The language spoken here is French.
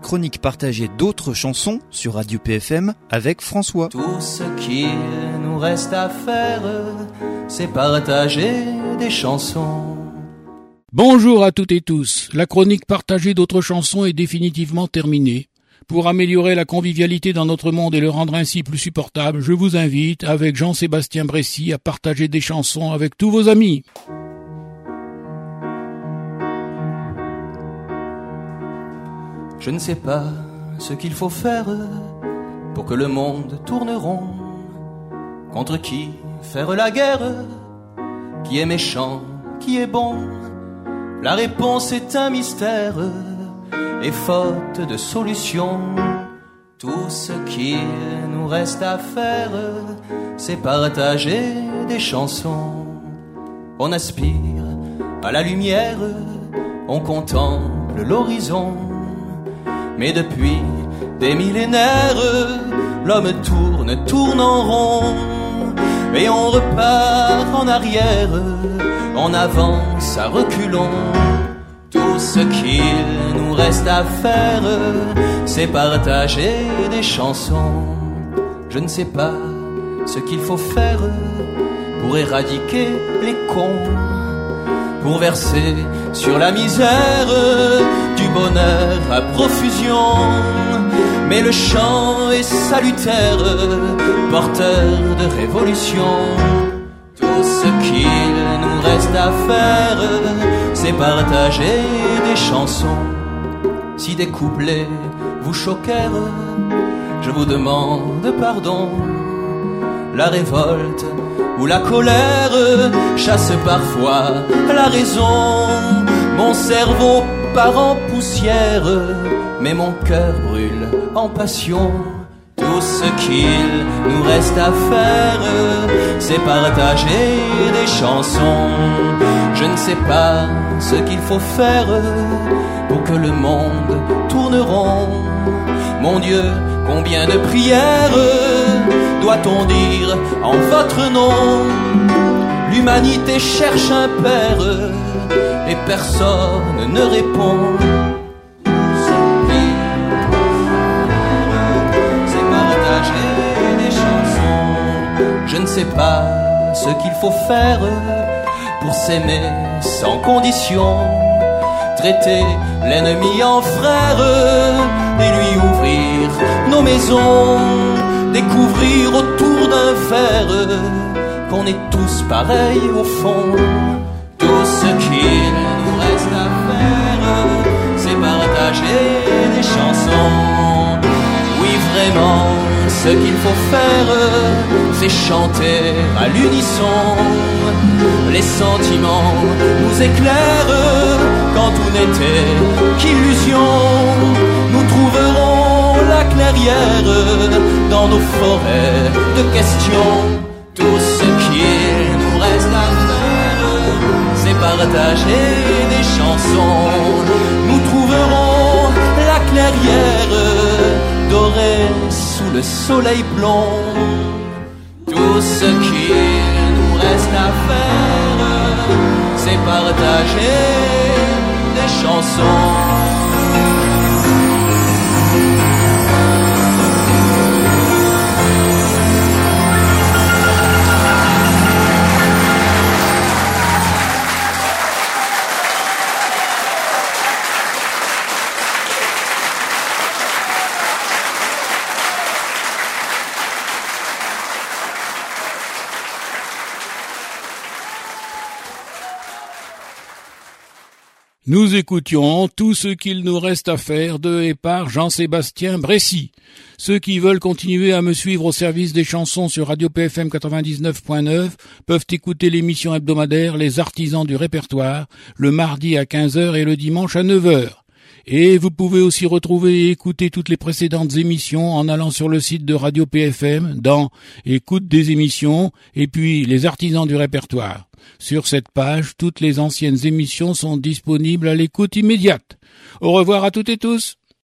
chronique partagée d'autres chansons sur Radio PFM avec François. Tout ce qu'il nous reste à faire, c'est partager des chansons. Bonjour à toutes et tous. La chronique partagée d'autres chansons est définitivement terminée. Pour améliorer la convivialité dans notre monde et le rendre ainsi plus supportable, je vous invite, avec Jean-Sébastien Bressy, à partager des chansons avec tous vos amis. Je ne sais pas ce qu'il faut faire pour que le monde tourne rond. Contre qui faire la guerre? Qui est méchant? Qui est bon? La réponse est un mystère et faute de solution. Tout ce qu'il nous reste à faire, c'est partager des chansons. On aspire à la lumière, on contemple l'horizon. Mais depuis des millénaires, l'homme tourne en rond. Et on repart en arrière, on avance à reculons. Tout ce qu'il nous reste à faire, c'est partager des chansons. Je ne sais pas ce qu'il faut faire pour éradiquer les cons, pour verser sur la misère du bonheur à profusion. Mais le chant est salutaire, porteur de révolution. Tout ce qu'il nous reste à faire, c'est partager des chansons. Si des couplets vous choquèrent, je vous demande pardon. La révolte ou la colère chasse parfois la raison. Mon cerveau part en poussière, mais mon cœur brûle en passion. Tout ce qu'il nous reste à faire, c'est partager des chansons. Je ne sais pas ce qu'il faut faire pour que le monde tourne rond. Mon Dieu, combien de prières doit-on dire en votre nom? L'humanité cherche un père et personne ne répond. C'est partager des chansons. Je ne sais pas ce qu'il faut faire pour s'aimer sans condition, traiter l'ennemi en frère et lui ouvrir nos maisons, découvrir autour d'un verre qu'on est tous pareils au fond. Tout ce qu'il nous reste à faire, c'est partager des chansons. Oui, vraiment, ce qu'il faut faire, c'est chanter à l'unisson. Les sentiments nous éclairent quand tout n'était qu'illusion. Nous trouverons la clairière dans nos forêts de questions. Tout ce qu'il nous reste à faire, c'est partager des chansons. Nous trouverons la clairière dorée sous le soleil blond. Tout ce qu'il nous reste à faire, c'est partager des chansons. Nous écoutions Tout ce qu'il nous reste à faire de et par Jean-Sébastien Bressy. Ceux qui veulent continuer à me suivre au service des chansons sur Radio PFM 99.9 peuvent écouter l'émission hebdomadaire Les Artisans du Répertoire le mardi à 15h et le dimanche à 9h. Et vous pouvez aussi retrouver et écouter toutes les précédentes émissions en allant sur le site de Radio PFM dans Écoute des émissions et puis Les Artisans du Répertoire. Sur cette page, toutes les anciennes émissions sont disponibles à l'écoute immédiate. Au revoir à toutes et tous.